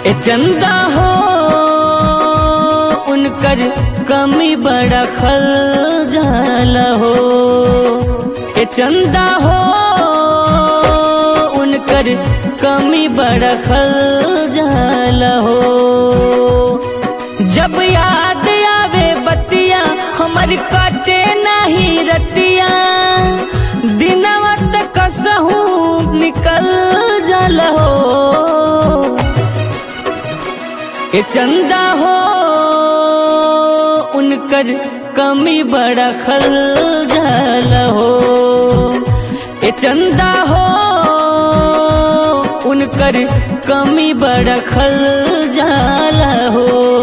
ए चंदा हो उनकर कमी बड़ा खल जाला हो। ए चंदा हो उनकर कमी बड़ा खल जाला हो। जब याद आवे बतिया हमर काटे नहीं रतिया, दिनवा तक कसहू निकल जाला हो। ए चंदा हो उनकर कमी बड़ा खल जाला हो। ए चंदा हो उनकर कमी बड़ा खल जाला हो।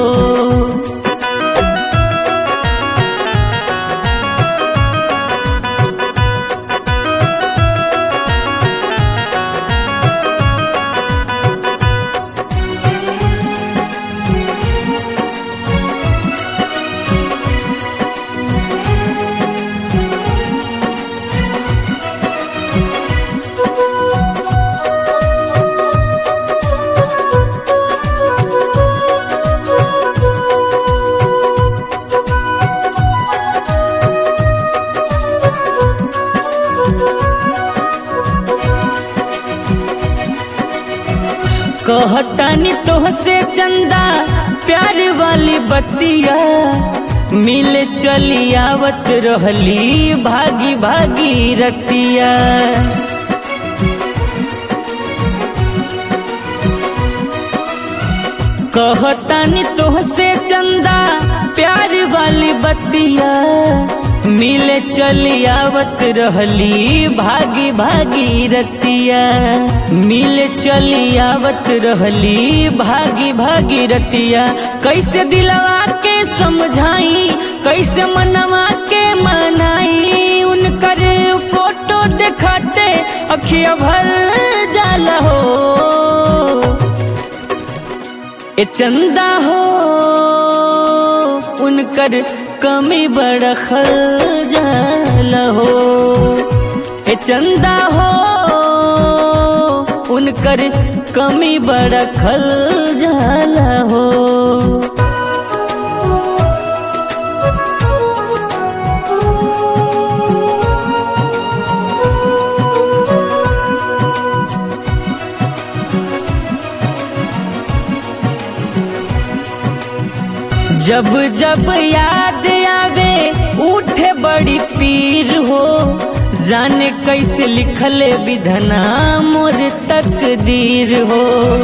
कहतानी तोहसे चंदा प्यार वाली बतिया, मिल चली आवत रहली भागी भागी रतिया। कहतानी तोहसे चंदा प्यार वाली बतिया, मिल चली आवत रहली भागी भागी रतिया। मिल चली आवत रहली भागी भागी रतिया। कैसे दिलवा के समझाई, कैसे मनवा के मनाई, उनकर फोटो दिखाते अखिया भर जाला हो। ए चंदा हो उनकर कमी बड़ा खल जाला हो। ए चंदा हो उनकर कमी बड़ा खल जाला हो। जब जब याद आवे उठे बड़ी पीर हो, जाने कैसे लिखले विधना मोर तकदीर हो।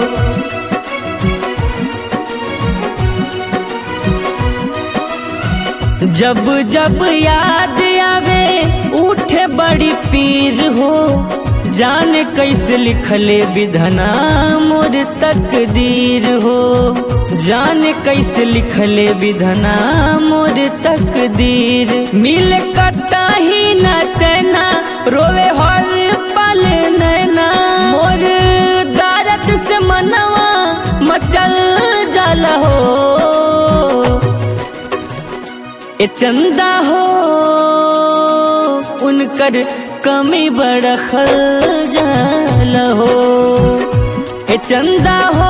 जब जब याद आवे उठे बड़ी पीर हो, जाने कैसे लिखले विधना मोर तकदीर हो। जाने कैसे लिखले विधना मोर तकदीर। मिल कटा ही ना चैना, रोवे हर पल नैना, मोर दर्द से मनवा मचल जाला हो। ए चंदा हो उनकर कमी बड़ा खल जाला हो। ए चंदा हो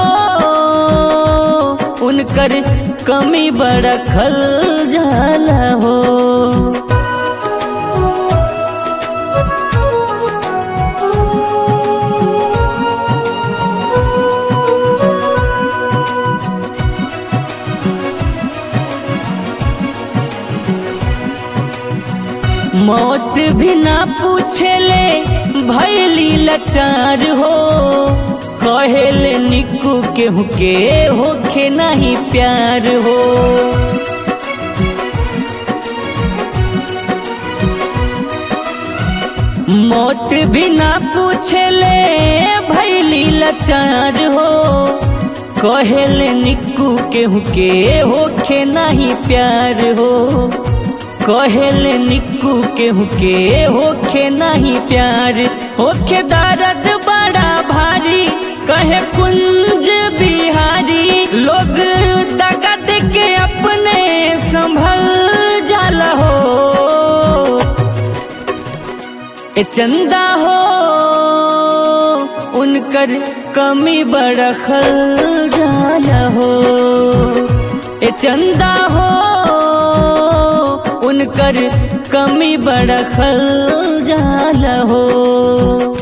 उनकर कमी बड़ा खल जाला हो। मौत भी ना पूछेले भैली लाचार हो, कहेले निकू केहू के होखे नहीं प्यार हो। मौत भी ना पूछेले भैली लाचार हो, कहेले निकू केहू के होखे नहीं प्यार हो। कहेले निकू केहू के होखे नहीं प्यार, होखे दर्द बड़ा भारी, कहे कुंज बिहारी। लोग दगा दे के अपने संभल जाला हो। ए चंदा हो उनकर कमी बड़ा खल जाला हो। ए चंदा हो उनकर कमी बड़ा खल जाला हो।